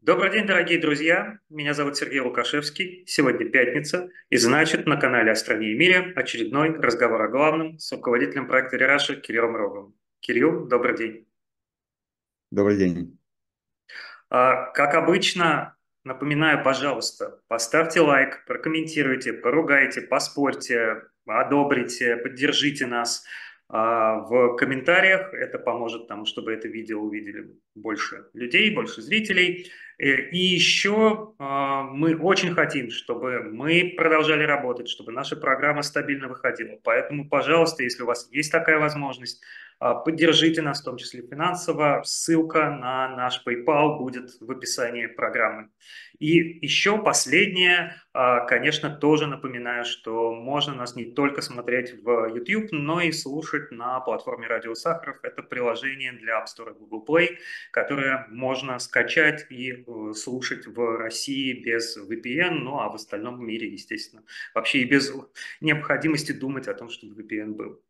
Добрый день, дорогие друзья! Меня зовут Сергей Лукашевский. Сегодня пятница, и значит, на канале «О стране и мире» очередной разговор о главном с руководителем проекта «Рераша» Кириллом Роговым. Кирилл, добрый день! Добрый день. Как обычно, напоминаю, пожалуйста, поставьте лайк, прокомментируйте, поругайте, поспорьте, одобрите, поддержите нас в комментариях. Это поможет тому, чтобы это видео увидели больше людей, больше зрителей. И еще мы очень хотим, чтобы мы продолжали работать, чтобы наша программа стабильно выходила. Поэтому, пожалуйста, если у вас есть такая возможность, поддержите нас, в том числе финансово. Ссылка на наш PayPal будет в описании программы. И еще последнее, конечно, тоже напоминаю, что можно нас не только смотреть в YouTube, но и слушать на платформе Радио Сахаров. Это приложение для App Store и Google Play, которое можно скачать и слушать в России без VPN, ну а в остальном мире, естественно, вообще и без необходимости думать о том, чтобы VPN был.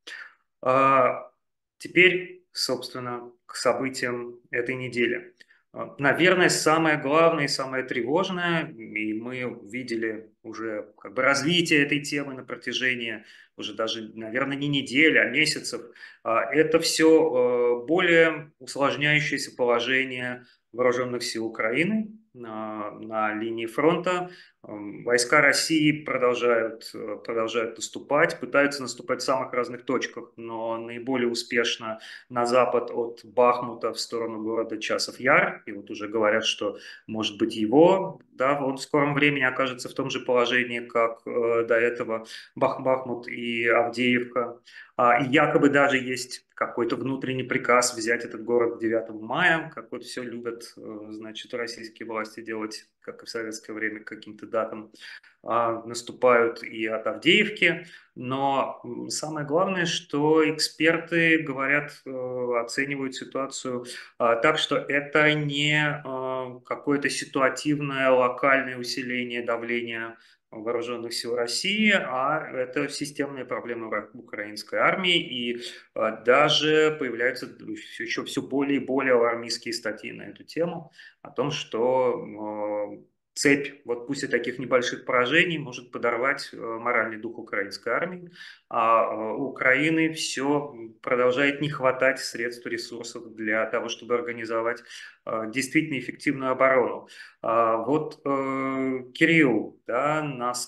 Теперь, собственно, к событиям этой недели. Наверное, самое главное и самое тревожное, и мы видели уже как бы развитие этой темы на протяжении уже даже, наверное, не недели, а месяцев, это все более усложняющееся положение вооруженных сил Украины на линии фронта. Войска России продолжают наступать, пытаются наступать в самых разных точках, но наиболее успешно на запад от Бахмута в сторону города Часов Яр. И вот уже говорят, что, может быть, его, да, он в скором времени окажется в том же положении, как до этого Бахмут и Авдеевка. И якобы даже есть какой-то внутренний приказ взять этот город к 9 мая, как вот все любят, значит, российские власти делать, как и в советское время, к каким-то датам, наступают и от Авдеевки. Но самое главное, что эксперты говорят, оценивают ситуацию так, что это не какое-то ситуативное локальное усиление давления вооруженных сил России, а это системные проблемы украинской армии, и даже появляются еще все более и более алармистские статьи на эту тему, о том, что цепь, вот пусть и таких небольших поражений, может подорвать моральный дух украинской армии, а у Украины все продолжает не хватать средств, ресурсов для того, чтобы организовать действительно эффективную оборону. Вот, Кирилл, да,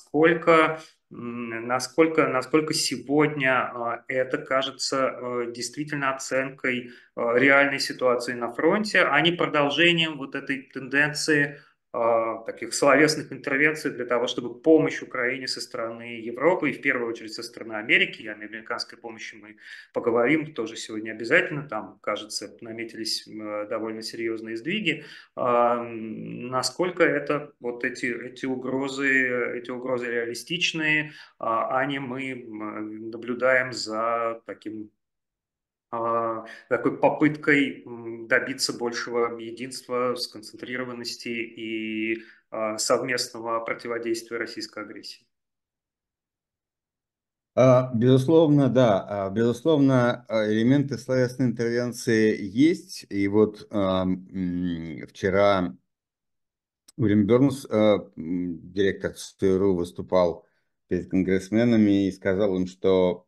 насколько сегодня это кажется действительно оценкой реальной ситуации на фронте, а не продолжением вот этой тенденции таких словесных интервенций для того, чтобы помощь Украине со стороны Европы и в первую очередь со стороны Америки, о американской помощи мы поговорим тоже сегодня обязательно, там, кажется, наметились довольно серьезные сдвиги. Насколько это вот эти угрозы реалистичные, а не мы наблюдаем за такой попыткой добиться большего единства, сконцентрированности и совместного противодействия российской агрессии. Безусловно, да. Безусловно, элементы словесной интервенции есть. И вот вчера Уильям Бернс, директор ЦРУ, выступал перед конгрессменами и сказал им, что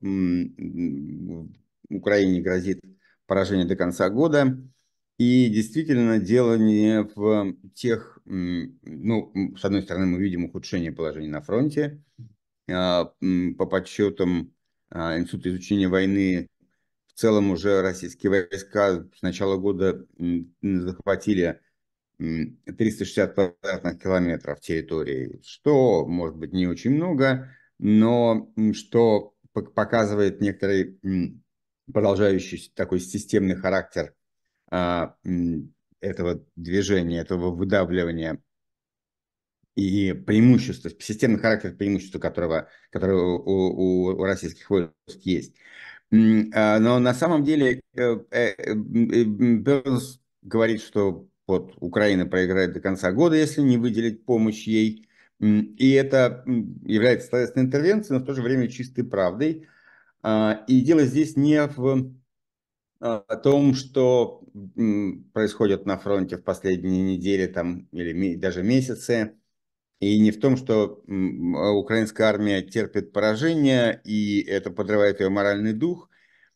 Украине грозит поражение до конца года. И действительно, дело не в тех, ну, с одной стороны, мы видим ухудшение положения на фронте. По подсчетам Института изучения войны, в целом уже российские войска с начала года захватили 360 квадратных километров территории, что, может быть, не очень много, но что показывает некоторый продолжающийся такой системный характер этого движения, этого выдавливания и преимущество, системный характер преимущества, которое у российских войск есть. Но на самом деле Бернс говорит, что вот Украина проиграет до конца года, если не выделить помощь ей. И это является следственной интервенцией, но в то же время чистой правдой. И дело здесь не в о том, что происходит на фронте в последние недели там, или даже месяцы, и не в том, что украинская армия терпит поражение, и это подрывает ее моральный дух.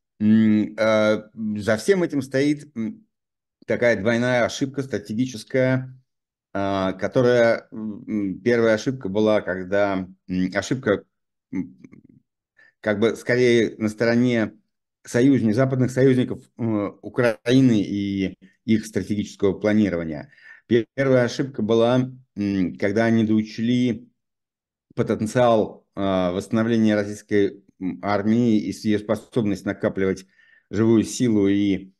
За всем этим стоит такая двойная ошибка стратегическая, которая, первая ошибка была, когда ошибка как бы скорее на стороне западных союзников Украины и их стратегического планирования. Первая ошибка была, когда они доучли потенциал восстановления российской армии и ее способность накапливать живую силу и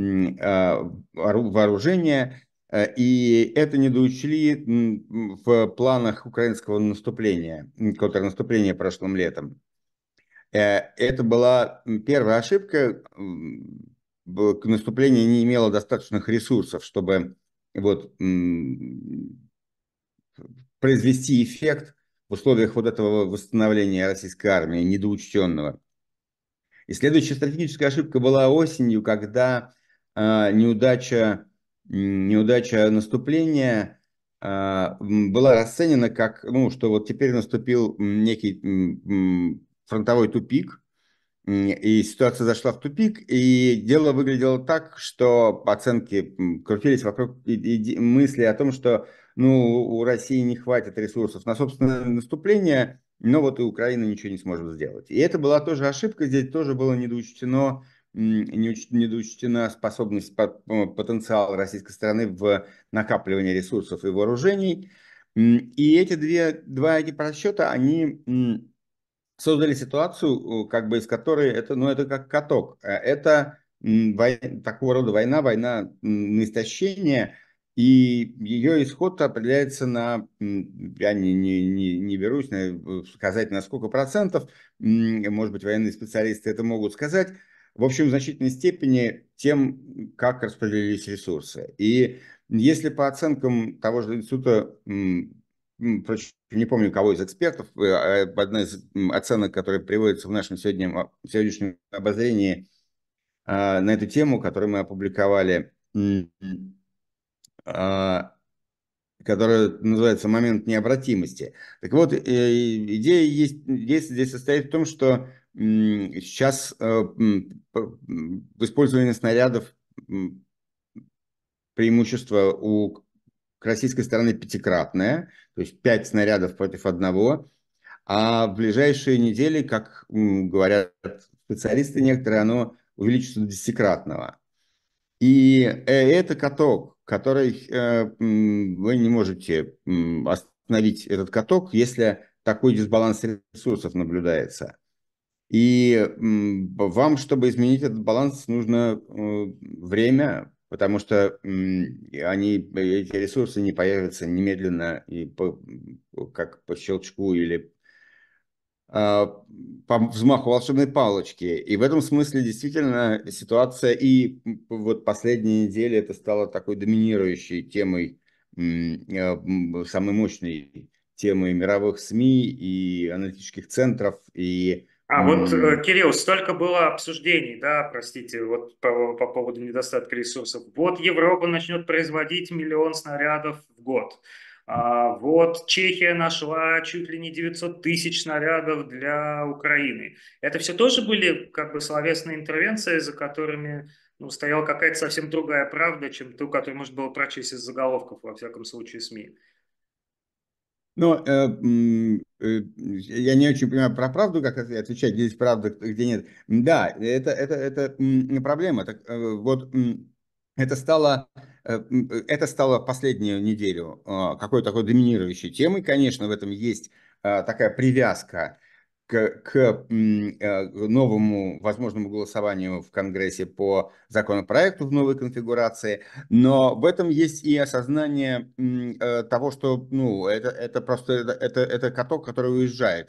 вооружение. И это не доучли в планах украинского наступления, контрнаступления прошлым летом. Это была первая ошибка. Наступление не имело достаточных ресурсов, чтобы вот, произвести эффект в условиях вот этого восстановления российской армии, недоучтенного. И следующая стратегическая ошибка была осенью, когда неудача наступления была расценена как, ну, что вот теперь наступил некий фронтовой тупик, и ситуация зашла в тупик, и дело выглядело так, что оценки крутились вокруг мысли о том, что ну, у России не хватит ресурсов на собственное наступление, но вот и Украина ничего не сможет сделать. И это была тоже ошибка, здесь тоже было недоучтена способность, потенциал российской страны в накапливании ресурсов и вооружений. И два эти просчета, они создали ситуацию, как бы из которой это, ну, это как каток. Это такого рода война на истощение, и ее исход определяется на, я не берусь сказать на сколько процентов, может быть, военные специалисты это могут сказать, в общем, в значительной степени тем, как распределились ресурсы. И если по оценкам того же института, впрочем, не помню, кого из экспертов, одна из оценок, которая приводится в нашем сегодняшнем обозрении на эту тему, которую мы опубликовали, а, которая называется «Момент необратимости». Так вот, идея здесь состоит в том, что сейчас в использовании снарядов преимущество у российской стороны пятикратное, то есть 5 снарядов против одного, а в ближайшие недели, как говорят специалисты некоторые, оно увеличится до десятикратного. И это каток, который вы не можете остановить этот каток, если такой дисбаланс ресурсов наблюдается. И вам, чтобы изменить этот баланс, нужно время, потому что эти ресурсы не появятся немедленно и как по щелчку или по взмаху волшебной палочки. И в этом смысле действительно ситуация, и вот последние недели это стало такой доминирующей темой, самой мощной темой мировых СМИ и аналитических центров. И Вот, Кирилл, столько было обсуждений, да, простите, вот по поводу недостатка ресурсов. Вот Европа начнет производить 1 000 000 снарядов в год. Вот Чехия нашла чуть ли не 900 тысяч снарядов для Украины. Это все тоже были как бы словесные интервенции, за которыми ну, стояла какая-то совсем другая правда, чем ту, которую можно было прочесть из заголовков, во всяком случае, СМИ. Но я не очень понимаю про правду, как отвечать, где здесь правда, где нет. Да, это проблема. Так, вот это стало последнюю неделю какой-то такой доминирующей темой. Конечно, в этом есть такая привязка к новому возможному голосованию в Конгрессе по законопроекту в новой конфигурации, но в этом есть и осознание того, что ну, это просто это каток, который уезжает,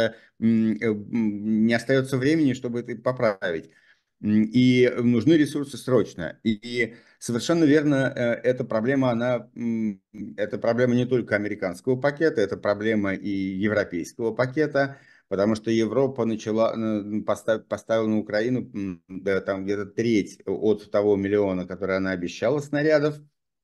не остается времени, чтобы это поправить. И нужны ресурсы срочно. И совершенно верно, эта проблема, это проблема не только американского пакета, это проблема и европейского пакета, потому что Европа поставила на Украину да, там где-то треть от того миллиона, который она обещала снарядов,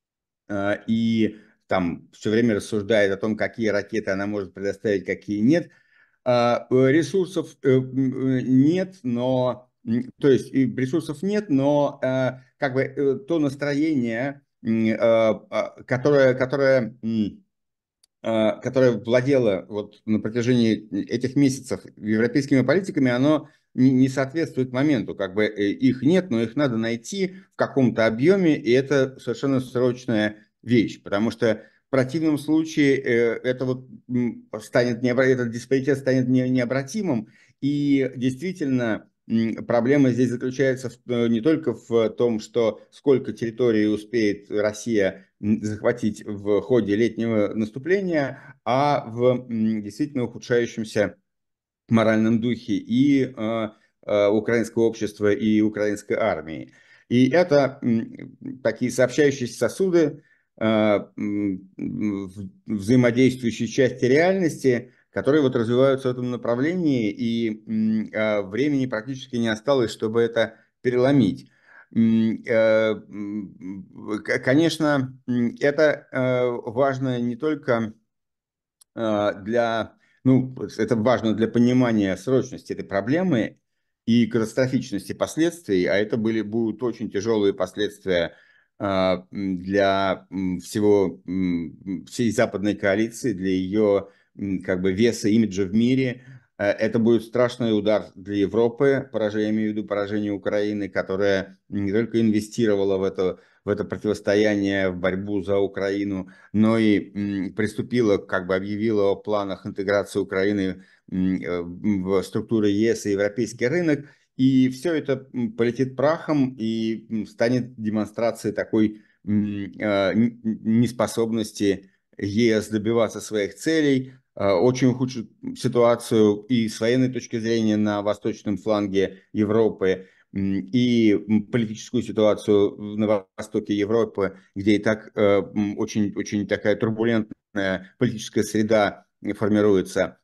и там все время рассуждает о том, какие ракеты она может предоставить, какие нет. Ресурсов нет, но то есть ресурсов нет, но как бы то настроение, которое владело вот на протяжении этих месяцев европейскими политиками, оно не соответствует моменту. Как бы их нет, но их надо найти в каком-то объеме, и это совершенно срочная вещь, потому что в противном случае это вот этот диспаритет станет необратимым, и действительно проблема здесь заключается не только в том, что сколько территории успеет Россия захватить в ходе летнего наступления, а в действительно ухудшающемся моральном духе и украинского общества, и украинской армии. И это такие сообщающиеся сосуды, взаимодействующие части реальности, которые вот развиваются в этом направлении, и времени практически не осталось, чтобы это переломить. Конечно, это важно не только ну, это важно для понимания срочности этой проблемы и катастрофичности последствий, а это будут очень тяжелые последствия для всей западной коалиции, для ее как бы веса, имиджа в мире. Это будет страшный удар для Европы, я имею в виду поражение Украины, которая не только инвестировала в это противостояние, в борьбу за Украину, но и приступила, как бы объявила о планах интеграции Украины в структуры ЕС и европейский рынок. И все это полетит прахом и станет демонстрацией такой неспособности ЕС добиваться своих целей, очень ухудшит ситуацию и с военной точки зрения на восточном фланге Европы, и политическую ситуацию на востоке Европы, где и так очень такая турбулентная политическая среда формируется.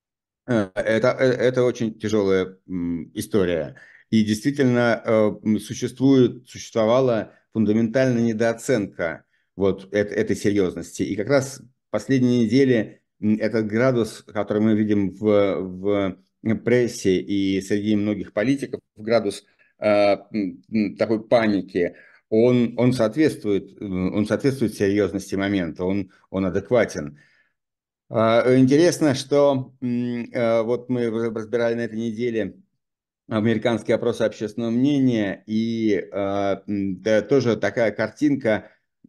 Это очень тяжелая история. И действительно существовала фундаментальная недооценка вот этой серьезности. И как раз последние недели этот градус, который мы видим в прессе и среди многих политиков, градус такой паники, он соответствует серьезности момента, он адекватен. Интересно, что вот мы разбирали на этой неделе американские опросы общественного мнения, и да, тоже такая картинка,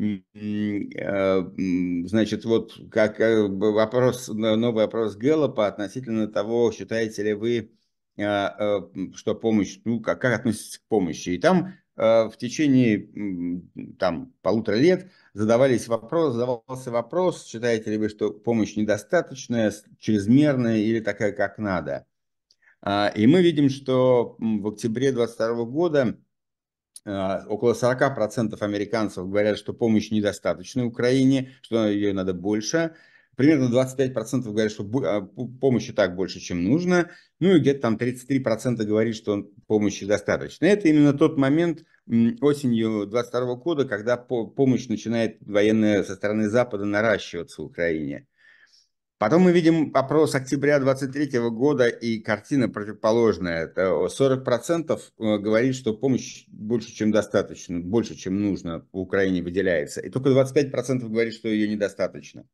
значит, вот как новый опрос Гэллопа относительно того, считаете ли вы, что помощь, ну, как относитесь к помощи. И там в течение там полутора лет задавался вопрос, считаете ли вы, что помощь недостаточная, чрезмерная или такая, как надо. И мы видим, что в октябре 2022 года около 40% американцев говорят, что помощь недостаточна Украине, что ее надо больше. Примерно 25% говорят, что помощи так больше, чем нужно. Ну и где-то там 33% говорит, что помощи достаточно. Это именно тот момент осенью 2022 года, когда помощь начинает военная со стороны Запада наращиваться в Украине. Потом мы видим опрос октября 2023 года, и картина противоположная. Это 40% говорит, что помощь больше, чем достаточно, больше, чем нужно в Украине выделяется. И только 25% говорит, что ее недостаточно.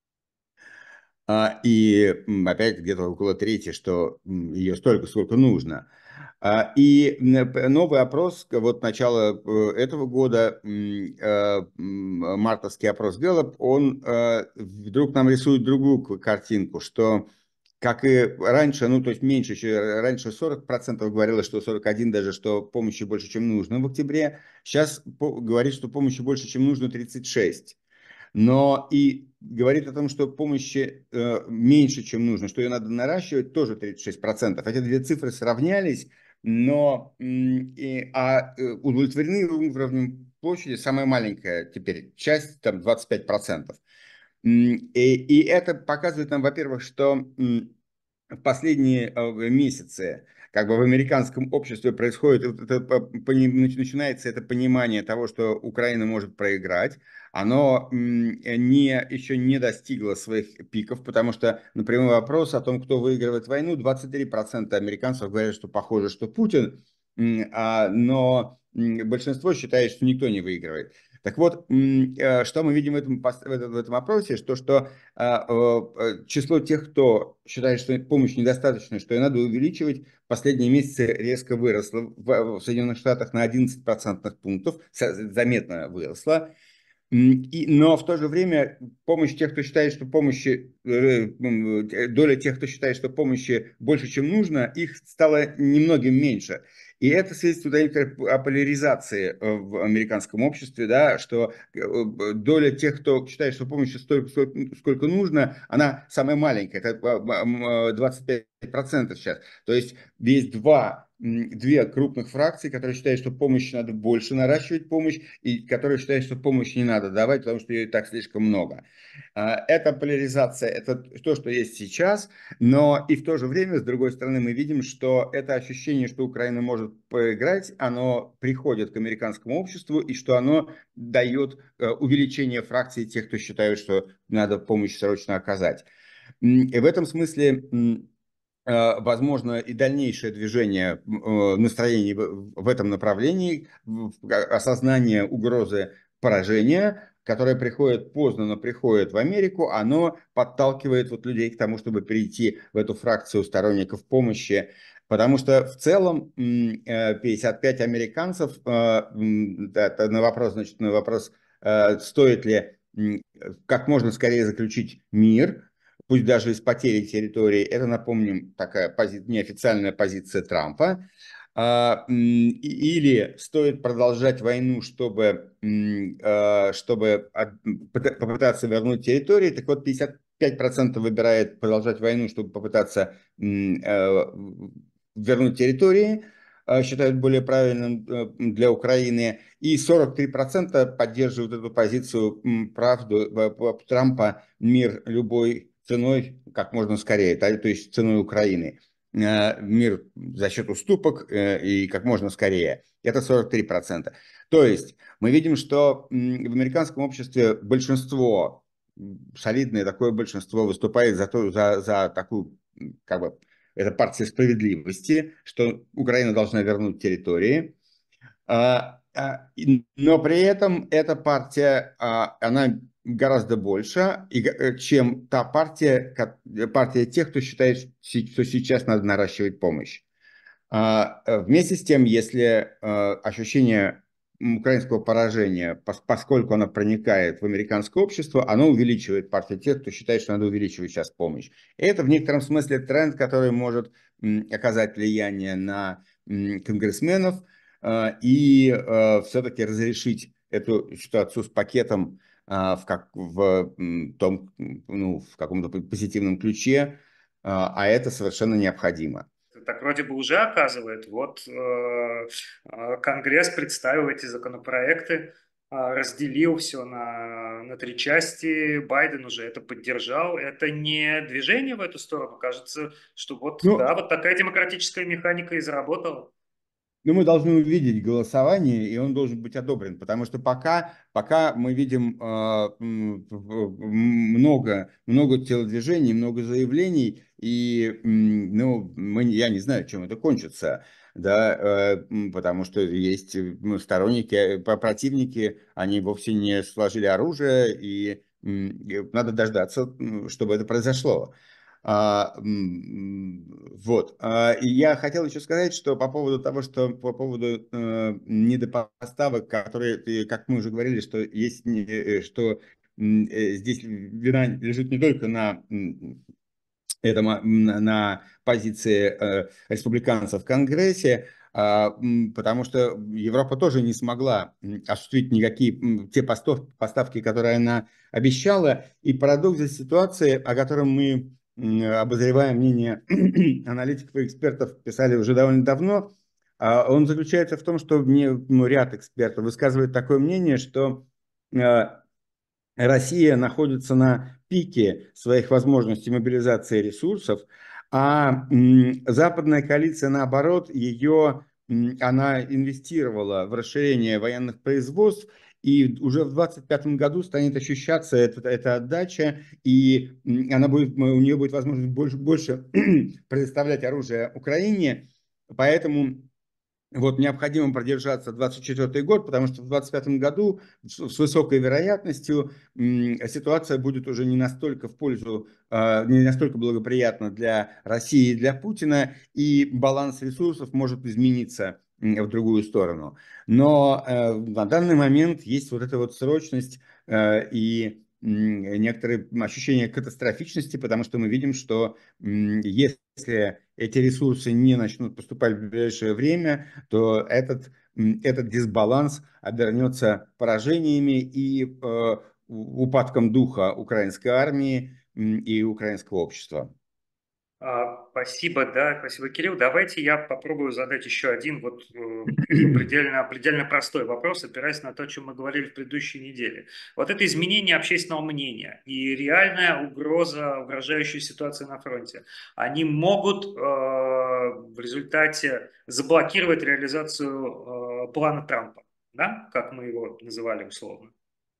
И опять где-то около трети, что ее столько, сколько нужно. И новый опрос, вот начало этого года, мартовский опрос Gallup, он вдруг нам рисует другую картинку, что как и раньше, ну то есть меньше, раньше 40% говорило, что 41 даже, что помощи больше, чем нужно в октябре. Сейчас говорит, что помощи больше, чем нужно 36. Но и говорит о том, что помощи меньше, чем нужно, что ее надо наращивать, тоже 36%. Эти две цифры сравнялись, но удовлетворены уровнем площади самая маленькая теперь часть, там 25%. И это показывает нам, во-первых, что в последние месяцы как бы в американском обществе происходит, начинается это понимание того, что Украина может проиграть, оно еще не достигло своих пиков, потому что на прямой вопрос о том, кто выигрывает войну, 23% американцев говорят, что похоже, что Путин, но большинство считает, что никто не выигрывает. Так вот, что мы видим в этом опросе, что число тех, кто считает, что помощь недостаточна, что ее надо увеличивать, в последние месяцы резко выросло. В Соединенных Штатах на 11 процентных пунктов заметно выросло. Но в то же время помощь тех, кто считает, что доля тех, кто считает, что помощи больше, чем нужно, их стало немногим меньше. И это свидетельствует о поляризации в американском обществе, да, что доля тех, кто считает, что помощи столько, сколько нужно, она самая маленькая, это 25% сейчас. То есть есть две крупных фракции, которые считают, что помощи надо больше наращивать помощь, и которые считают, что помощи не надо давать, потому что ее и так слишком много. Эта поляризация, это то, что есть сейчас, но и в то же время, с другой стороны, мы видим, что это ощущение, что Украина может проиграть, оно приходит к американскому обществу, и что оно дает увеличение фракции тех, кто считают, что надо помощь срочно оказать. И в этом смысле возможно и дальнейшее движение настроений в этом направлении, осознание угрозы поражения, которое приходит поздно, но приходит в Америку, оно подталкивает вот людей к тому, чтобы перейти в эту фракцию сторонников помощи. Потому что в целом 55 американцев на вопрос, значит, на вопрос, стоит ли как можно скорее заключить мир, пусть даже из потери территории. Это, напомним, такая неофициальная позиция Трампа. Или стоит продолжать войну, чтобы попытаться вернуть территории. Так вот, 55% выбирает продолжать войну, чтобы попытаться вернуть территории, считают более правильным для Украины. И 43% поддерживают эту позицию правду Трампа, мир любой ценой, как можно скорее, то есть ценой Украины. Мир за счет уступок и как можно скорее. Это 43%. То есть мы видим, что в американском обществе большинство, солидное такое большинство, выступает за такую, как бы, это партия справедливости, что Украина должна вернуть территории. Но при этом эта партия, она гораздо больше, чем та партия тех, кто считает, что сейчас надо наращивать помощь. Вместе с тем, если ощущение украинского поражения, поскольку оно проникает в американское общество, оно увеличивает партию тех, кто считает, что надо увеличивать сейчас помощь. И это в некотором смысле тренд, который может оказать влияние на конгрессменов и все-таки разрешить эту ситуацию с пакетом в каком-то позитивном ключе, а это совершенно необходимо. Так вроде бы уже оказывает. Вот Конгресс представил эти законопроекты, разделил все на три части. Байден уже это поддержал. Это не движение в эту сторону. Кажется, что вот, Ну, да, вот такая демократическая механика и заработала. Но мы должны увидеть голосование, и он должен быть одобрен, потому что пока мы видим много телодвижений, много заявлений, и ну, я не знаю, чем это кончится, да, потому что есть сторонники, противники, они вовсе не сложили оружие, и надо дождаться, чтобы это произошло. Вот. И я хотел еще сказать, что по поводу того, что по поводу недопоставок, которые, как мы уже говорили, что есть, что здесь вина лежит не только на позиции республиканцев в Конгрессе, потому что Европа тоже не смогла осуществить никакие те поставки, которые она обещала. И парадокс здесь ситуации, о котором мы, обозревая мнение аналитиков и экспертов, писали уже довольно давно, он заключается в том, что ряд экспертов высказывает такое мнение, что Россия находится на пике своих возможностей мобилизации ресурсов, А западная коалиция, наоборот, она инвестировала в расширение военных производств, и уже в 2025 году станет ощущаться эта отдача, и у нее будет возможность больше предоставлять оружие Украине. Поэтому вот необходимо продержаться 24 год, потому что в 25 году с высокой вероятностью ситуация будет уже не настолько в пользу, не настолько благоприятна для России и для Путина, и баланс ресурсов может измениться в другую сторону. Но на данный момент есть вот эта вот срочность и некоторые ощущения катастрофичности, потому что мы видим, что если эти ресурсы не начнут поступать в ближайшее время, то этот дисбаланс обернется поражениями и упадком духа украинской армии и украинского общества. Спасибо, да, спасибо, Кирилл. Давайте я попробую задать еще один вот такой предельно простой вопрос, опираясь на то, о чем мы говорили в предыдущей неделе. Вот это изменение общественного мнения и реальная угрожающая ситуация на фронте, они могут в результате заблокировать реализацию плана Трампа, да, как мы его называли условно.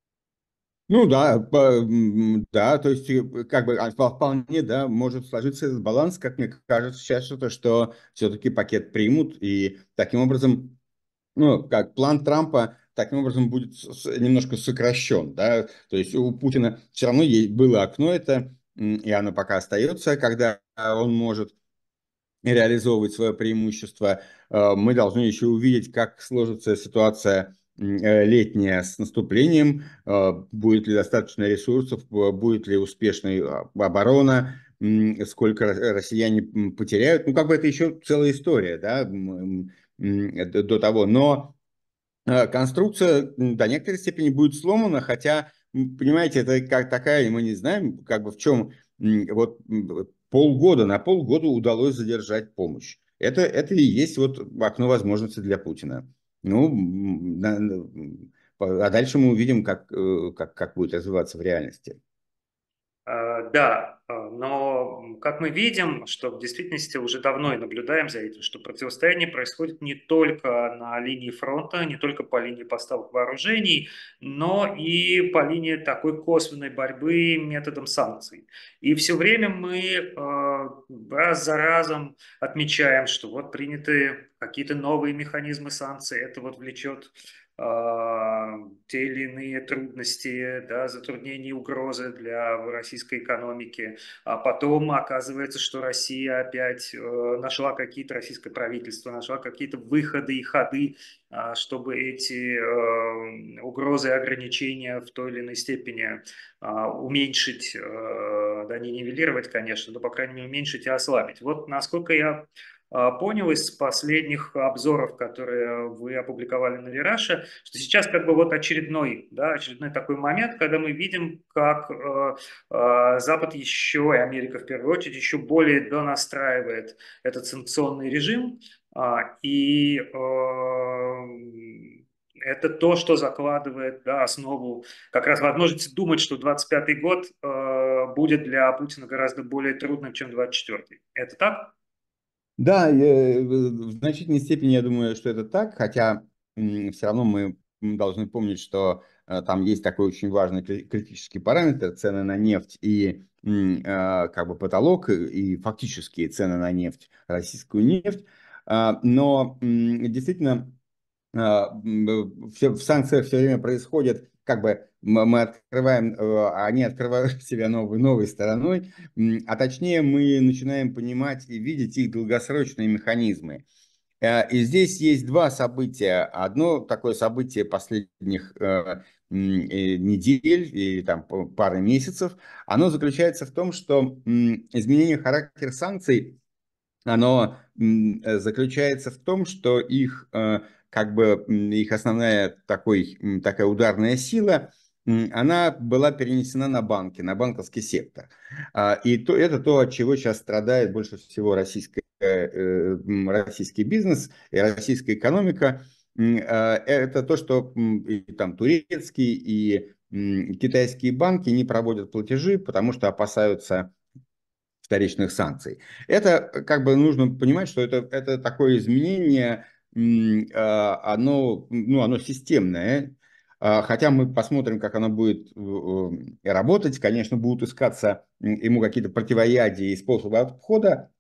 Ну да, да, то есть как бы вполне, да, может сложиться этот баланс, как мне кажется сейчас, что все-таки пакет примут, и таким образом, ну, как план Трампа таким образом будет немножко сокращен, да, то есть у Путина все равно было окно это, и оно пока остается, когда он может реализовывать свое преимущество. Мы должны еще увидеть, как сложится ситуация летняя с наступлением, будет ли достаточно ресурсов, будет ли успешной оборона, сколько россияне потеряют. Ну, как бы это еще целая история, да, до того. Но конструкция до некоторой степени будет сломана, хотя, понимаете, это как такая, мы не знаем, как бы в чем вот на полгода удалось задержать помощь. Это и есть вот окно возможности для Путина. Ну, а дальше мы увидим, как будет развиваться в реальности. Да, но как мы видим, что в действительности уже давно и наблюдаем за этим, что противостояние происходит не только на линии фронта, не только по линии поставок вооружений, но и по линии такой косвенной борьбы методом санкций. И все время мы раз за разом отмечаем, что вот приняты какие-то новые механизмы санкций, это вот влечет те или иные трудности, да, затруднения и угрозы для российской экономики. А потом оказывается, что Россия опять нашла какие-то, российское правительство нашла какие-то выходы и ходы, чтобы эти угрозы и ограничения в той или иной степени уменьшить, да, не нивелировать, конечно, но, по крайней мере, уменьшить и ослабить. Вот насколько я понял из последних обзоров, которые вы опубликовали на Вираше, что сейчас как бы вот очередной, да, очередной такой момент, когда мы видим, как Запад еще, и Америка в первую очередь, еще более донастраивает этот санкционный режим, и это то, что закладывает, да, основу как раз возможности думать, что 25-й год будет для Путина гораздо более трудным, чем 24-й. Это так? Да, в значительной степени я думаю, что это так, хотя все равно мы должны помнить, что там есть такой очень важный критический параметр цены на нефть и как бы потолок и фактические цены на нефть, российскую нефть. Но действительно в санкциях все время происходит, как бы мы открываем, они открывают себя новой стороной, а точнее мы начинаем понимать и видеть их долгосрочные механизмы. И здесь есть два события. Одно такое событие последних недель или там пары месяцев, оно заключается в том, что изменение характера санкций оно заключается в том, что как бы их основная такая ударная сила, она была перенесена на банки, на банковский сектор. Это то, от чего сейчас страдает больше всего российский бизнес и российская экономика. Это то, что и там турецкие и китайские банки не проводят платежи, потому что опасаются вторичных санкций. Это как бы нужно понимать, что это такое изменение, оно, ну, оно системное. Хотя мы посмотрим, как оно будет работать. Конечно, будут искаться ему какие-то противоядия и способы обхода.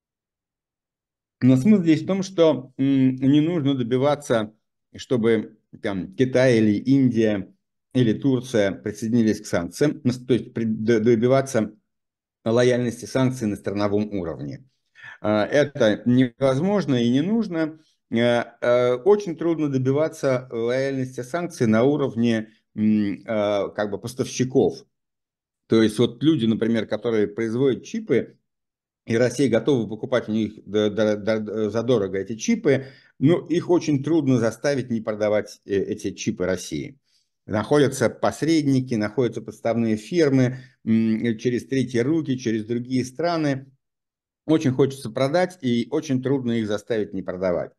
Но смысл здесь в том, что не нужно добиваться, чтобы там, Китай или Индия или Турция присоединились к санкциям, ну, то есть добиваться лояльности санкций на страновом уровне. Это невозможно и не нужно. Очень трудно добиваться лояльности санкций на уровне как бы поставщиков. То есть вот люди, например, которые производят чипы, и Россия готова покупать у них задорого эти чипы, но их очень трудно заставить не продавать эти чипы России. Находятся посредники, находятся подставные фирмы через третьи руки, через другие страны. Очень хочется продать, и очень трудно их заставить не продавать.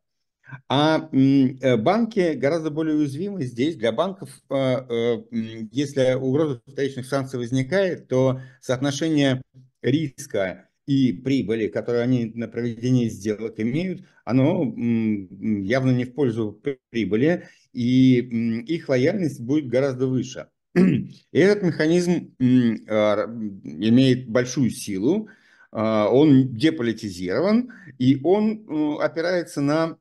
Банки гораздо более уязвимы здесь. Для банков, если угроза вторичных санкций возникает, то соотношение риска и прибыли, которые они на проведение сделок имеют, оно явно не в пользу прибыли, и их лояльность будет гораздо выше. И этот механизм имеет большую силу, он деполитизирован, и он опирается на,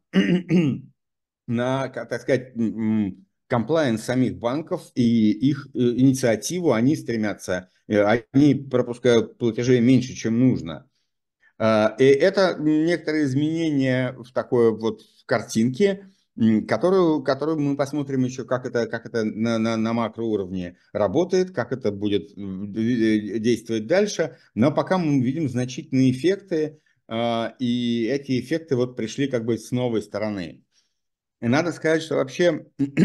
так сказать, комплайенс самих банков и их инициативу. Они стремятся, они пропускают платежей меньше, чем нужно. И это некоторые изменения в такой вот картинке, которую мы посмотрим еще, как это на макроуровне работает, как это будет действовать дальше. Но пока мы видим значительные эффекты, и эти эффекты вот пришли как бы с новой стороны. И надо сказать, что вообще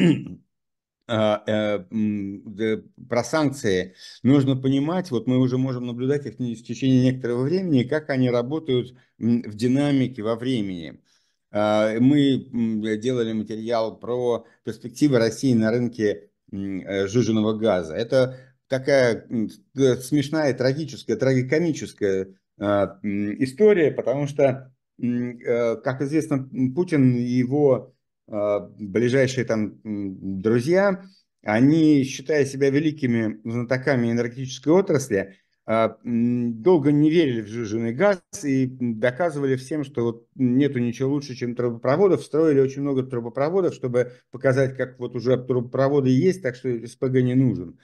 про санкции нужно понимать, вот мы уже можем наблюдать их в течение некоторого времени, как они работают в динамике во времени. Мы делали материал про перспективы России на рынке сжиженного газа. Это такая смешная, трагическая, трагикомическая история, потому что, как известно, Путин и его ближайшие там друзья, они, считая себя великими знатоками энергетической отрасли, долго не верили в сжиженный газ и доказывали всем, что вот нету ничего лучше, чем трубопроводов. Строили очень много трубопроводов, чтобы показать, как вот уже трубопроводы есть, так что СПГ не нужен.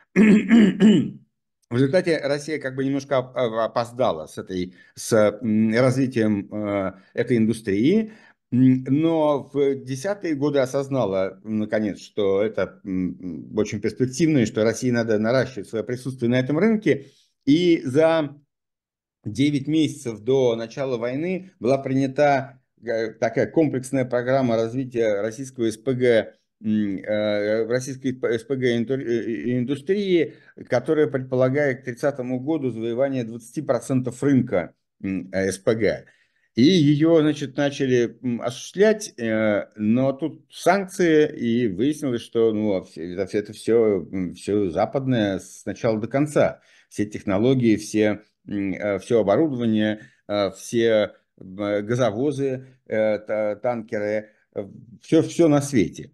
В результате Россия как бы немножко опоздала с развитием этой индустрии, но в десятые годы осознала, наконец, что это очень перспективно, и что России надо наращивать свое присутствие на этом рынке. И за 9 месяцев до начала войны была принята такая комплексная программа развития российского СПГ, российской СПГ индустрии, которая предполагает к 30 году завоевание 20% рынка СПГ. И ее, значит, начали осуществлять, но тут санкции, и выяснилось, что ну, это все западное с начала до конца. Все технологии, все оборудование, все газовозы, танкеры, все на свете.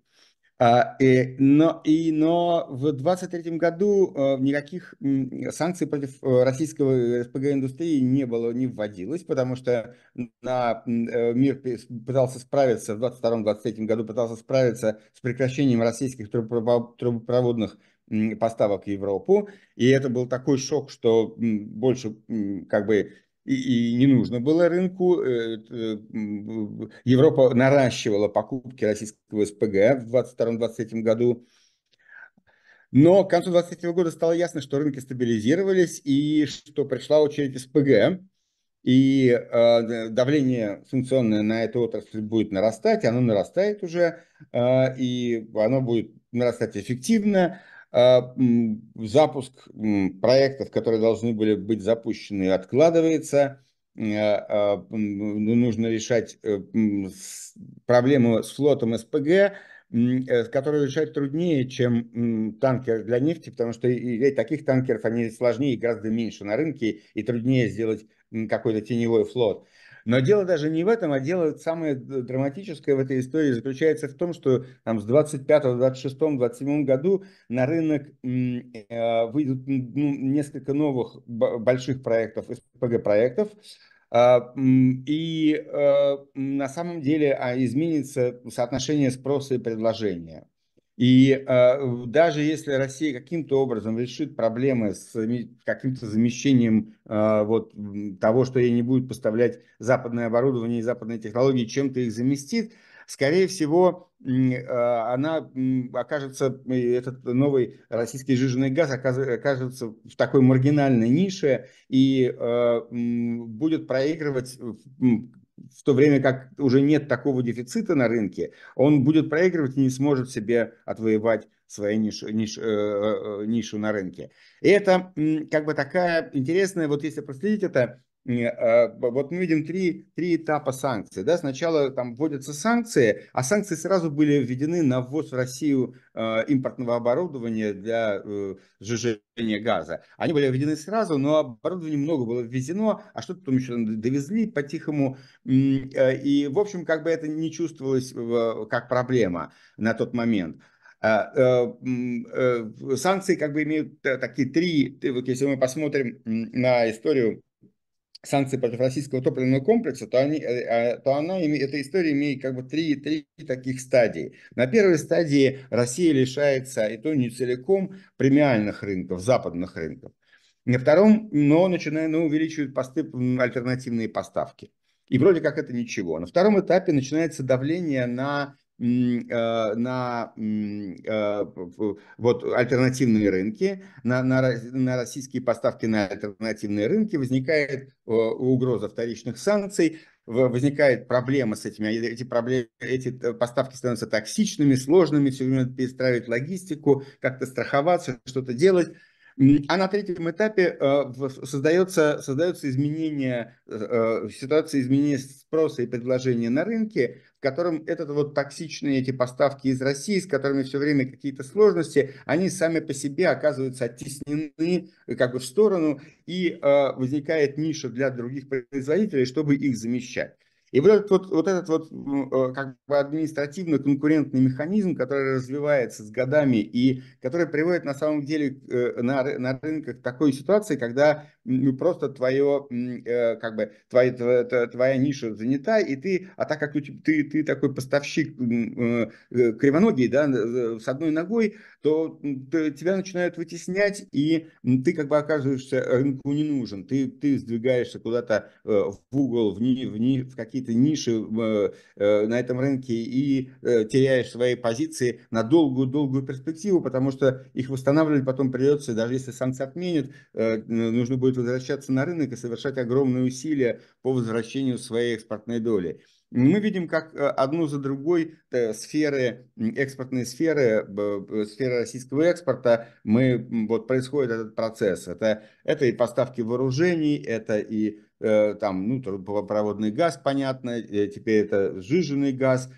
Но в 2023 году никаких санкций против российского СПГ-индустрии не вводилось, потому что мир пытался справиться в 2022-2023 году, пытался справиться с прекращением российских трубопроводных поставок в Европу. И это был такой шок, что больше как бы и не нужно было рынку. Европа наращивала покупки российского СПГ в 2022-2023 году. Но к концу 2023 года стало ясно, что рынки стабилизировались и что пришла очередь СПГ. И давление санкционное на эту отрасль будет нарастать, оно нарастает уже, и оно будет нарастать эффективно. Запуск проектов, которые должны были быть запущены, откладывается. Нужно решать проблему с флотом СПГ. которые решать труднее, чем танкер для нефти, потому что таких танкеров они сложнее и гораздо меньше на рынке, и труднее сделать какой-то теневой флот. Но дело даже не в этом, а дело самое драматическое в этой истории заключается в том, что там, с 25-го, 26-м, 27-м году на рынок выйдут несколько новых больших проектов, СПГ-проектов, и на самом деле изменится соотношение спроса и предложения. И даже если Россия каким-то образом решит проблемы с каким-то замещением вот, того, что ей не будет поставлять западное оборудование и западные технологии, чем-то их заместит, скорее всего, она окажется, этот новый российский сжиженный газ окажется в такой маргинальной нише и будет проигрывать в то время как уже нет такого дефицита на рынке, он будет проигрывать и не сможет себе отвоевать свою нишу на рынке. И это как бы такая интересная, вот если проследить это, вот мы видим три этапа санкций. Да? Сначала там вводятся санкции, а санкции сразу были введены на ввоз в Россию импортного оборудования для сжижения газа. Они были введены сразу, но оборудования много было ввезено, а что-то потом еще довезли по-тихому. И, в общем, как бы это не чувствовалось как проблема на тот момент. Санкции как бы имеют такие три, вот если мы посмотрим на историю санкций против российского топливного комплекса, эта история имеет как бы три таких стадии. На первой стадии Россия лишается, и то не целиком, премиальных рынков, западных рынков. На втором, но увеличивают альтернативные поставки. И вроде как это ничего. На втором этапе начинается давление на вот альтернативные рынки, на российские поставки на альтернативные рынки, возникает угроза вторичных санкций, возникает проблема с этими, эти поставки становятся токсичными, сложными, все время надо перестраивать логистику, как-то страховаться, что-то делать. А на третьем этапе создается изменение, ситуация изменения спроса и предложения на рынке, в котором это вот токсичные эти поставки из России, с которыми все время какие-то сложности, они сами по себе оказываются оттеснены как бы в сторону, и возникает ниша для других производителей, чтобы их замещать. И вот этот как бы административно-конкурентный механизм, который развивается с годами и который приводит на самом деле на рынках к такой ситуации, когда просто как бы твоя ниша занята, и а так как ты такой поставщик кривоногий, да, с одной ногой, то тебя начинают вытеснять, и ты как бы оказываешься рынку не нужен. Ты сдвигаешься куда-то в угол, в какие-то ниши на этом рынке и теряешь свои позиции на долгую перспективу, потому что их восстанавливать потом придется, даже если санкции отменят, нужно будет возвращаться на рынок и совершать огромные усилия по возвращению своей экспортной доли. Мы видим, как одну за другой экспортные сферы, сферы российского экспорта, вот происходит этот процесс. Это и поставки вооружений, это и там, трубопроводный газ, понятно, теперь это сжиженный газ,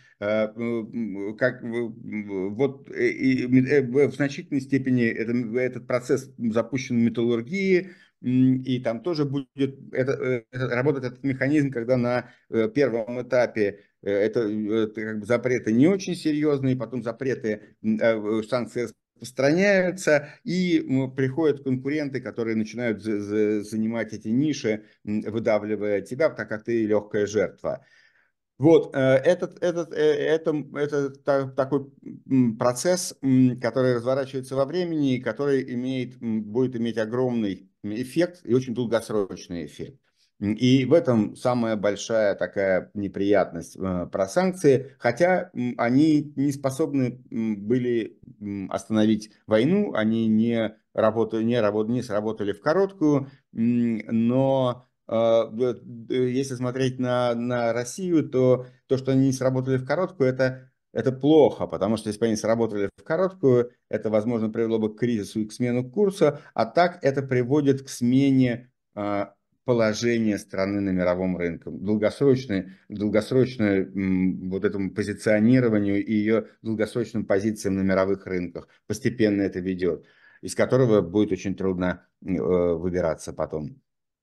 в значительной степени этот процесс запущен в металлургии, и там тоже будет работать этот механизм, когда на первом этапе это как бы запреты не очень серьезные, потом санкции распространяются, и приходят конкуренты, которые начинают занимать эти ниши, выдавливая тебя, так как ты легкая жертва. Вот, это такой процесс, который разворачивается во времени и который будет иметь огромный эффект и очень долгосрочный эффект. И в этом самая большая такая неприятность про санкции, хотя они не способны были остановить войну, они не сработали в короткую, но если смотреть на Россию, то что они не сработали в короткую, это плохо, потому что если бы они сработали в короткую, это, возможно, привело бы к кризису и к смену курса, а так это приводит к смене положение страны на мировом рынке, долгосрочное вот этому позиционированию и ее долгосрочным позициям на мировых рынках. Постепенно это ведет, из которого будет очень трудно выбираться потом.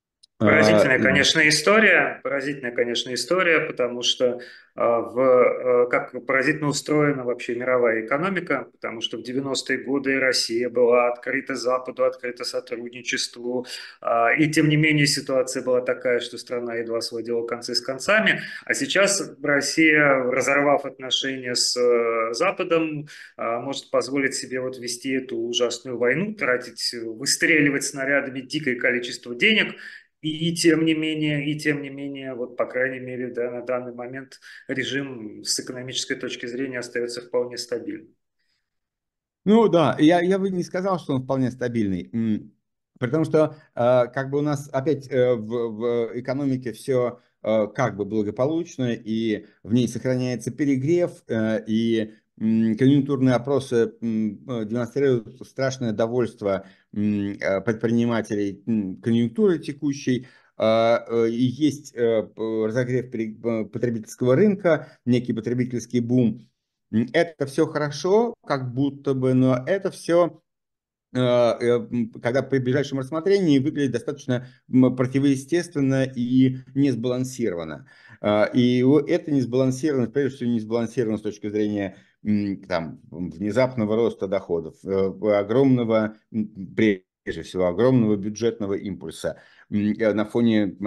Поразительная, конечно, история, потому что как поразительно устроена вообще мировая экономика, потому что в 90-е годы Россия была открыта Западу, открыта сотрудничеству, и тем не менее ситуация была такая, что страна едва сводила концы с концами, а сейчас Россия, разорвав отношения с Западом, может позволить себе вот вести эту ужасную войну, выстреливать снарядами дикое количество денег. И тем не менее, вот по крайней мере, да, на данный момент режим с экономической точки зрения остается вполне стабильным. Ну да, я бы не сказал, что он вполне стабильный. Потому что как бы у нас опять в экономике все как бы благополучно, и в ней сохраняется перегрев, и конъюнктурные опросы демонстрируют страшное довольство предпринимателей конъюнктуры текущей. И есть разогрев потребительского рынка, некий потребительский бум. Это все хорошо, как будто бы, но это все, когда при ближайшем рассмотрении, выглядит достаточно противоестественно и несбалансированно. Это несбалансированность, прежде всего, несбалансированность с точки зрения там, внезапного роста доходов, прежде всего, огромного бюджетного импульса на фоне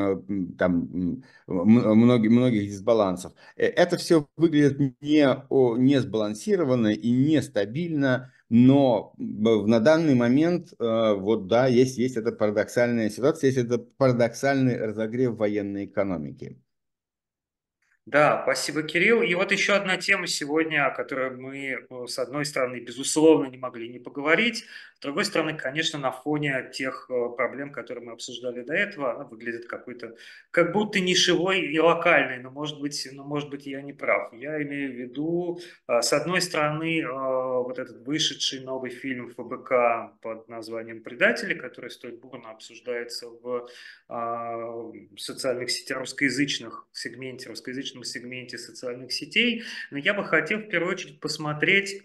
многих дисбалансов. Это все выглядит не сбалансированно и нестабильно, но на данный момент, вот да, есть эта парадоксальная ситуация, есть это парадоксальный разогрев военной экономики. Да, спасибо, Кирилл. И вот еще одна тема сегодня, о которой мы, с одной стороны, безусловно, не могли не поговорить. С другой стороны, конечно, на фоне тех проблем, которые мы обсуждали до этого, она выглядит как будто нишевой и локальной, но может быть, я не прав. Я имею в виду, с одной стороны, вот этот вышедший новый фильм ФБК под названием «Предатели», который столь бурно обсуждается в социальных сетях, русскоязычном сегменте социальных сетей. Но я бы хотел в первую очередь посмотреть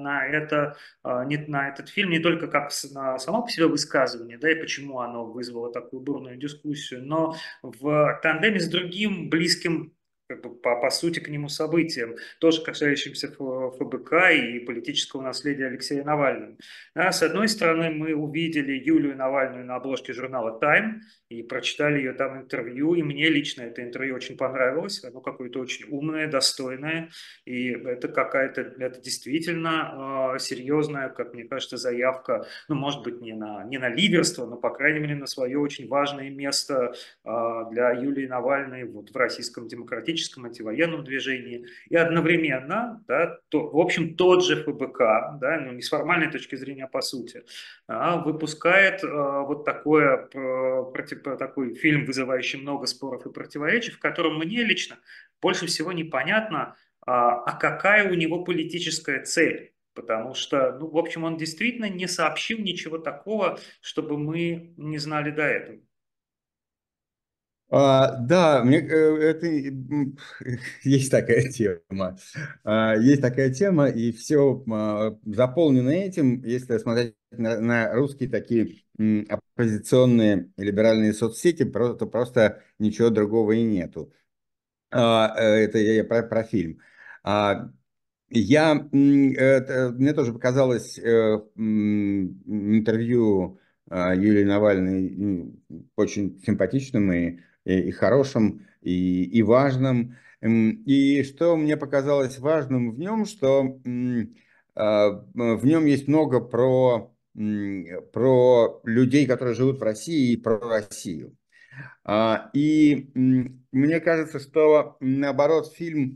на этот фильм не только как на само по себе высказывание, да, и почему оно вызвало такую бурную дискуссию, но в тандеме с другим близким как бы по сути к нему событиям, тоже касающимся ФБК и политического наследия Алексея Навального. Да, с одной стороны, мы увидели Юлию Навальную на обложке журнала «Тайм», и прочитали ее там интервью, и мне лично это интервью очень понравилось, оно какое-то очень умное, достойное, и это действительно серьезная, как мне кажется, заявка, ну, может быть, не на лидерство, но, по крайней мере, на свое очень важное место для Юлии Навальной вот в российском демократическом антивоенном движении, и одновременно, да, в общем, тот же ФБК, да, ну, не с формальной точки зрения, а по сути, выпускает вот такой фильм, вызывающий много споров и противоречий, в котором мне лично больше всего непонятно, какая у него политическая цель. Потому что, ну, в общем, он действительно не сообщил ничего такого, чтобы мы не знали до этого. Да, есть такая тема. Есть такая тема, и все заполнено этим. Если смотреть на русские такие оппозиционные либеральные соцсети, то просто ничего другого и нету. Это я про фильм. Мне тоже показалось интервью Юлии Навальной очень симпатичным и хорошим, и важным. И что мне показалось важным в нем, что в нем есть много про людей, которые живут в России, и про Россию. Мне кажется, что наоборот фильм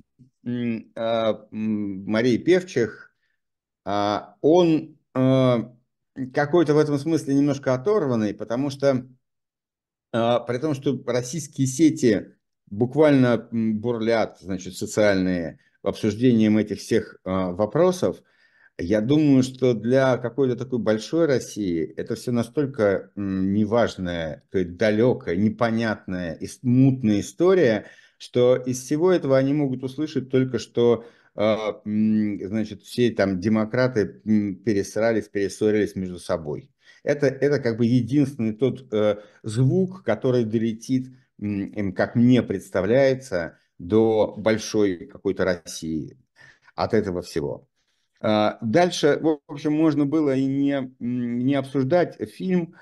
Марии Певчих, он какой-то в этом смысле немножко оторванный, потому что при том, что российские сети буквально бурлят, значит, социальные обсуждением этих всех вопросов, Я думаю, что для какой-то такой большой России это все настолько неважная, далекая, непонятная и смутная история, что из всего этого они могут услышать только, что значит, все там демократы пересрались, перессорились между собой. Это как бы единственный тот звук, который долетит, как мне представляется, до большой какой-то России от этого всего. Дальше, в общем, можно было и не обсуждать фильм.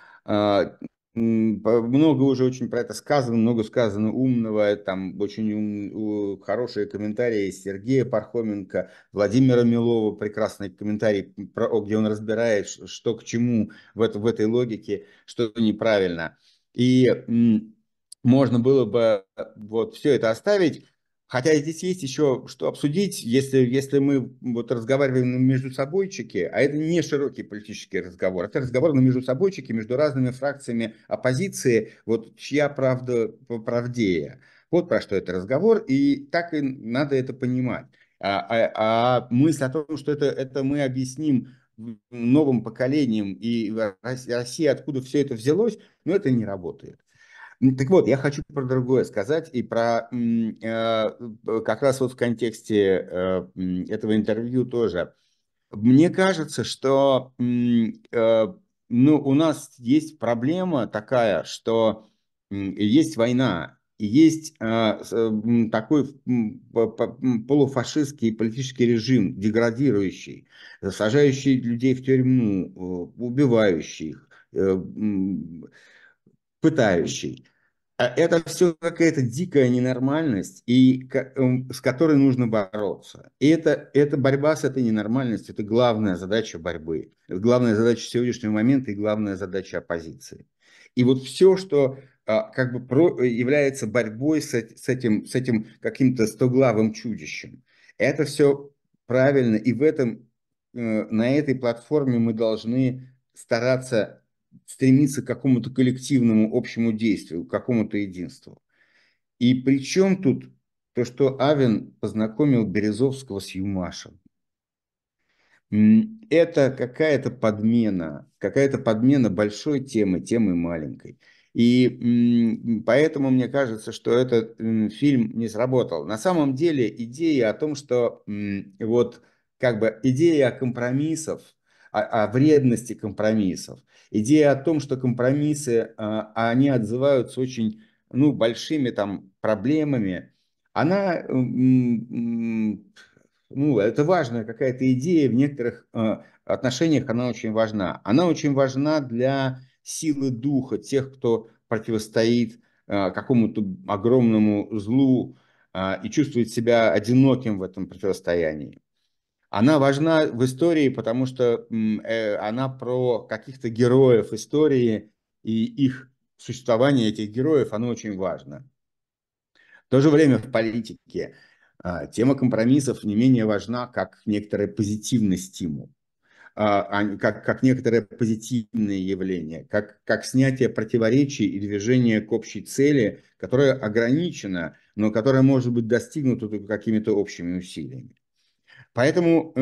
Много уже очень про это сказано, много сказано умного, там очень хорошие комментарии Сергея Пархоменко, Владимира Милова, прекрасный комментарий, где он разбирает, что к чему в этой логике, что неправильно. И можно было бы вот все это оставить. Хотя здесь есть еще что обсудить, если мы вот разговариваем на междусобойчике, а это не широкий политический разговор, это разговор на междусобойчике между разными фракциями оппозиции, вот чья правда правдее. Вот про что это разговор, и так и надо это понимать. А мысль о том, что это мы объясним новым поколениям и России, откуда все это взялось, ну это не работает. Так вот, я хочу про другое сказать и про как раз вот в контексте этого интервью тоже. Мне кажется, что ну, у нас есть проблема такая, что есть война, и есть такой полуфашистский политический режим, деградирующий, сажающий людей в тюрьму, убивающий их, пытающий. Это все какая-то дикая ненормальность, с которой нужно бороться. И это борьба с этой ненормальностью, это главная задача борьбы, главная задача сегодняшнего момента и главная задача оппозиции. И вот все, что как бы является борьбой с этим каким-то стоглавым чудищем, это все правильно, и на этой платформе мы должны стараться стремиться к какому-то коллективному общему действию, к какому-то единству. И причем тут то, что Авен познакомил Березовского с Юмашем. Это какая-то подмена большой темы, темы маленькой. И поэтому мне кажется, что этот фильм не сработал. На самом деле идея о том, что вот как бы идея компромиссов, о вредности компромиссов, идея о том, что компромиссы, они отзываются очень ну, большими там проблемами, она ну, это важная какая-то идея, в некоторых отношениях она очень важна. Она очень важна для силы духа тех, кто противостоит какому-то огромному злу и чувствует себя одиноким в этом противостоянии. Она важна в истории, потому что она про каких-то героев истории и их существование этих героев, оно очень важно. В то же время в политике тема компромиссов не менее важна, как некоторый позитивный стимул, как некоторое позитивное явление, как снятие противоречий и движение к общей цели, которое ограничено, но которое может быть достигнуто только какими-то общими усилиями. Поэтому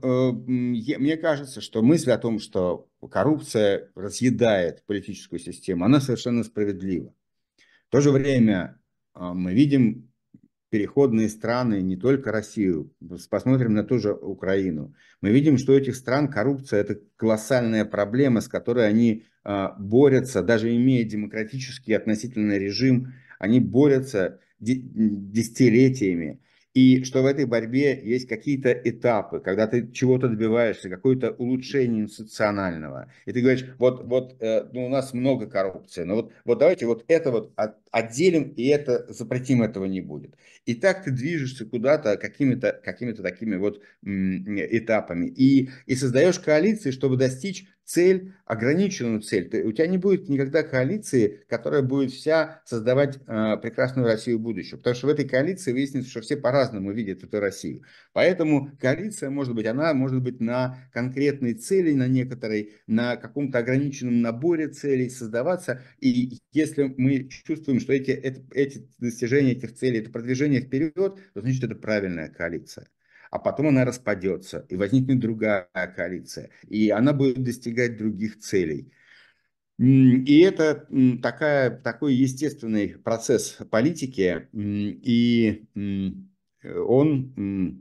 мне кажется, что мысль о том, что коррупция разъедает политическую систему, она совершенно справедлива. В то же время мы видим переходные страны, не только Россию, посмотрим на ту же Украину. Мы видим, что у этих стран коррупция – это колоссальная проблема, с которой они борются, даже имея демократический относительный режим, они борются десятилетиями. И что в этой борьбе есть какие-то этапы, когда ты чего-то добиваешься, какое-то улучшение институционального. И ты говоришь, ну, у нас много коррупции, но вот давайте вот это вот отделим, и это запретим, этого не будет. И так ты движешься куда-то какими-то такими вот этапами. И создаешь коалиции, чтобы достичь цель, ограниченную цель. У тебя не будет никогда коалиции, которая будет вся создавать прекрасную Россию будущего. Потому что в этой коалиции выяснится, что все по-разному видят эту Россию. Поэтому коалиция может быть, она может быть на конкретной цели, на некоторой, на каком-то ограниченном наборе целей создаваться. И если мы чувствуем, что эти достижения этих целей, это продвижение вперед, то значит это правильная коалиция. а потом она распадется, и возникнет другая коалиция, и она будет достигать других целей. И это такой естественный процесс политики, и он,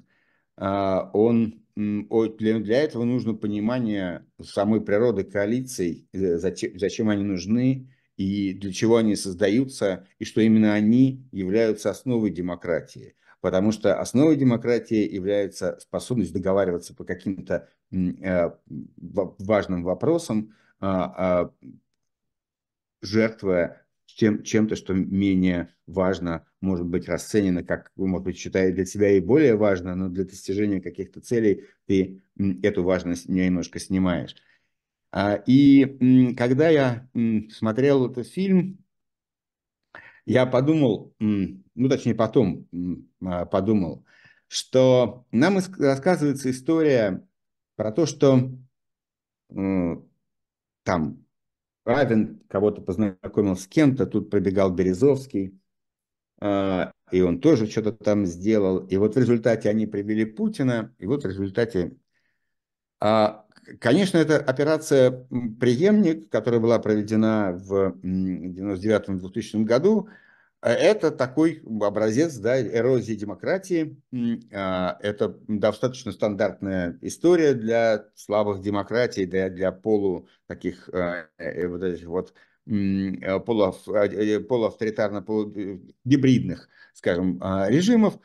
для этого нужно понимание самой природы коалиций, зачем они нужны и для чего они создаются, и что именно они являются основой демократии. Потому что основой демократии является способность договариваться по каким-то важным вопросам, жертвуя чем-то, что менее важно, может быть расценено как, может быть, считает для себя и более важно, но для достижения каких-то целей ты эту важность немножко снимаешь. И когда я смотрел этот фильм, я подумал, ну точнее потом подумал, что нам рассказывается история про то, что там Равен кого-то познакомил с кем-то, тут пробегал Березовский, и он тоже что-то там сделал. И вот в результате они привели Путина, и вот в результате... Конечно, это операция «Преемник», которая была проведена в 1999-2000 году, это такой образец, да, эрозии демократии. Это достаточно стандартная история для слабых демократий, для таких вот этих вот полуавторитарно, гибридных, скажем, режимов.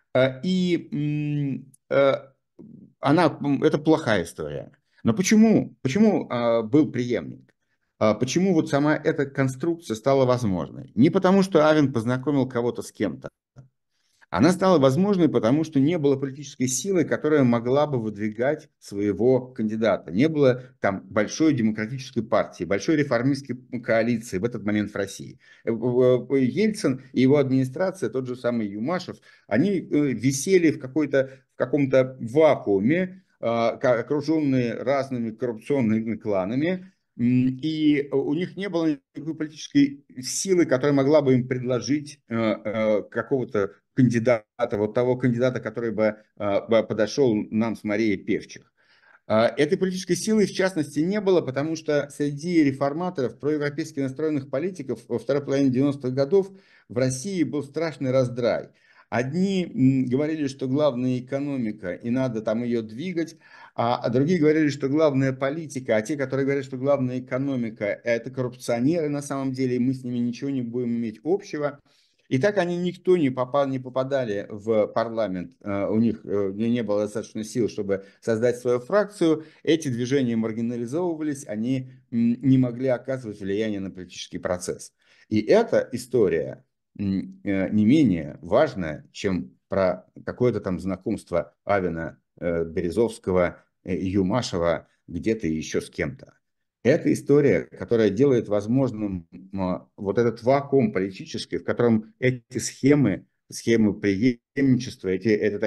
Это плохая история. Но почему был преемник? Почему вот сама эта конструкция стала возможной? Не потому, что Авен познакомил кого-то с кем-то. Она стала возможной, потому что не было политической силы, которая могла бы выдвигать своего кандидата. Не было там большой демократической партии, большой реформистской коалиции в этот момент в России. Ельцин и его администрация, тот же самый Юмашев, они висели в каком-то вакууме, окруженные разными коррупционными кланами, и у них не было никакой политической силы, которая могла бы им предложить какого-то кандидата, вот того кандидата, который бы подошел нам с Марией Певчих. Этой политической силы, в частности, не было, потому что среди реформаторов, проевропейски настроенных политиков во второй половине 90-х годов в России был страшный раздрай. Одни говорили, что главная экономика, и надо там ее двигать, а другие говорили, что главная политика, а те, которые говорят, что главная экономика, это коррупционеры на самом деле, и мы с ними ничего не будем иметь общего. И так они никто не попадали в парламент, у них не было достаточно сил, чтобы создать свою фракцию, эти движения маргинализовывались, они не могли оказывать влияние на политический процесс. И эта история не менее важная, чем про какое-то там знакомство Авина, Березовского, Юмашева где-то еще с кем-то. Это история, которая делает возможным вот этот вакуум политический, в котором эти схемы преемничества, это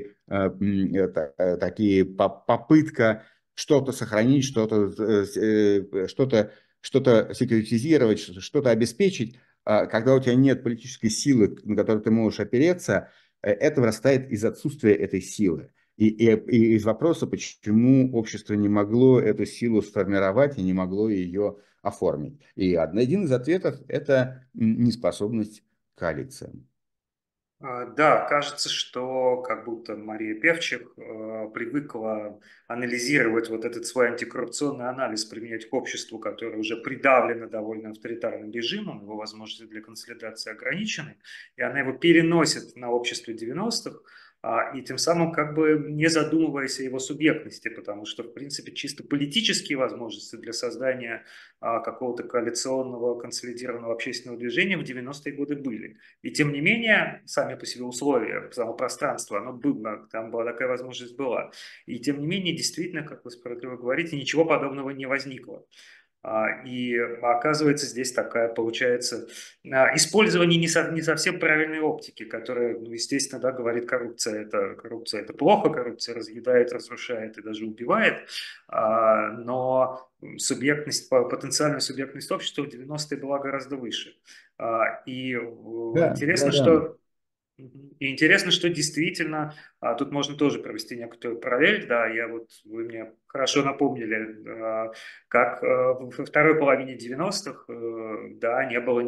такие попытка что-то сохранить, что-то секретизировать, что-то обеспечить, когда у тебя нет политической силы, на которую ты можешь опереться, это вырастает из отсутствия этой силы. И из вопроса, почему общество не могло эту силу сформировать и не могло ее оформить. И один из ответов – это неспособность к коалициям. Да, кажется, что как будто Мария Певчих привыкла анализировать вот этот свой антикоррупционный анализ, применять к обществу, которое уже придавлено довольно авторитарным режимом, его возможности для консолидации ограничены, и она его переносит на общество 90-х, и тем самым как бы не задумываясь о его субъектности, потому что, в принципе, чисто политические возможности для создания какого-то коалиционного консолидированного общественного движения в 90-е годы были. И тем не менее, сами по себе условия, само пространство, оно было, там была такая возможность была. И тем не менее, действительно, как вы справедливо говорите, ничего подобного не возникло. И оказывается, здесь такая получается использование не совсем правильной оптики, которая, ну, естественно, да, говорит, коррупция это плохо, коррупция разъедает, разрушает и даже убивает, но потенциальная субъектность общества в 90-е была гораздо выше. И Да, интересно, да, да. что Мгм. И интересно, что действительно, тут можно тоже провести некоторую параллель, да, вы мне хорошо напомнили, как во второй половине 90-х, да,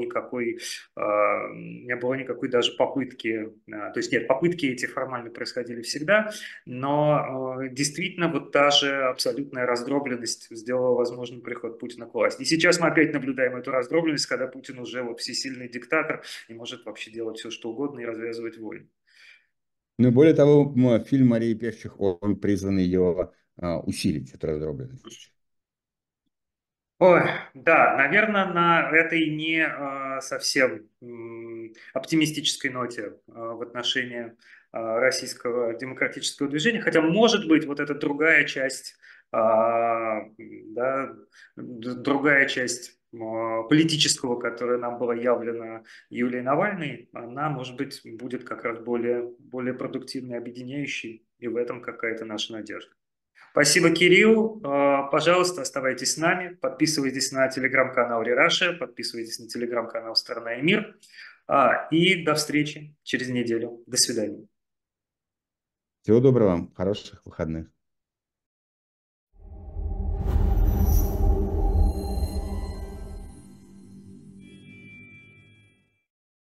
не было никакой даже попытки, то есть нет, попытки эти формально происходили всегда, но действительно вот та же абсолютная раздробленность сделала возможным приход Путина к власти. И сейчас мы опять наблюдаем эту раздробленность, когда Путин уже вот всесильный диктатор, и может вообще делать все, что угодно и развязывать войны. Ну и более того, фильм Марии Певчих, он призван ее усилить, эту раздробленность. Ой, да, наверное, на этой не совсем оптимистической ноте в отношении российского демократического движения, хотя, может быть, вот эта другая часть, да, другая часть политического, которая нам была явлена Юлией Навальной, она, может быть, будет как раз более продуктивной, объединяющей, и в этом какая-то наша надежда. Спасибо, Кирилл. Пожалуйста, оставайтесь с нами. Подписывайтесь на телеграм-канал Рераша, подписывайтесь на телеграм-канал «Страна и мир». И до встречи через неделю. До свидания. Всего доброго вам, хороших выходных.